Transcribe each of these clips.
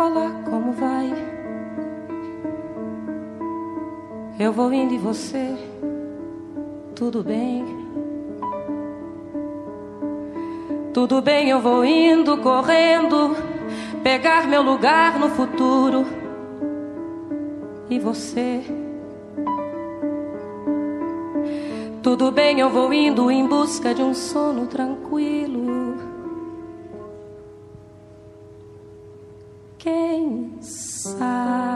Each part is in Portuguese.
Olá, como vai? Eu vou indo e você, tudo bem? Tudo bem, eu vou indo, correndo, pegar meu lugar no futuro. E você? Tudo bem, eu vou indo em busca de um sono tranquilo. Quem sabe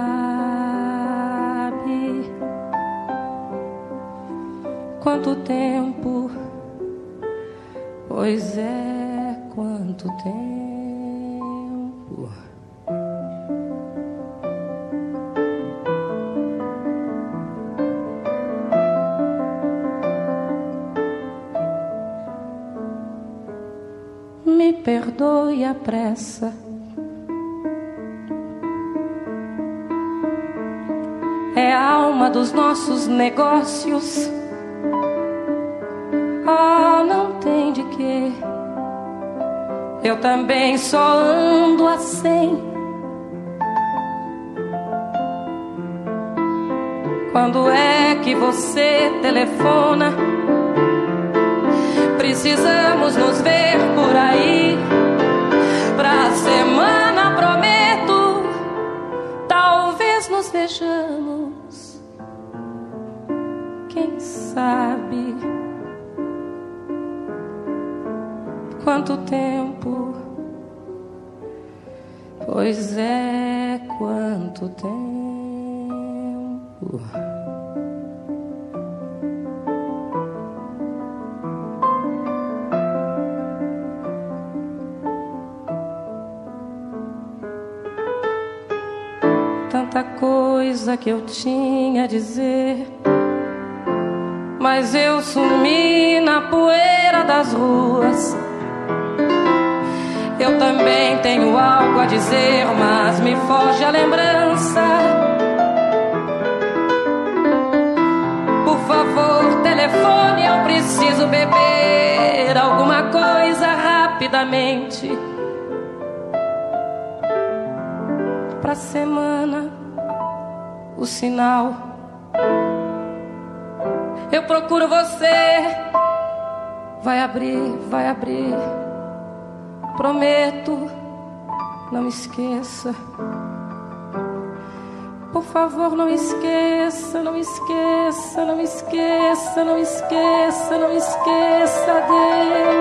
quanto tempo? Pois é, quanto tempo? Me perdoe a pressa. É a alma dos nossos negócios. Oh, não tem de quê. Eu também só ando a 100. Quando é que você telefona? Precisamos nos ver por aí. Pra semana prometo, talvez nos vejamos. Quem sabe quanto tempo? Pois é, quanto tempo? Tanta coisa que eu tinha a dizer, mas eu sumi na poeira das ruas. Eu também tenho algo a dizer, mas me foge a lembrança. Por favor, telefone, eu preciso beber alguma coisa rapidamente. Pra semana, o sinal. Eu procuro você. Vai abrir, vai abrir. Prometo, não esqueça. Por favor, não esqueça, não esqueça, não esqueça, não esqueça, não esqueça, Deus.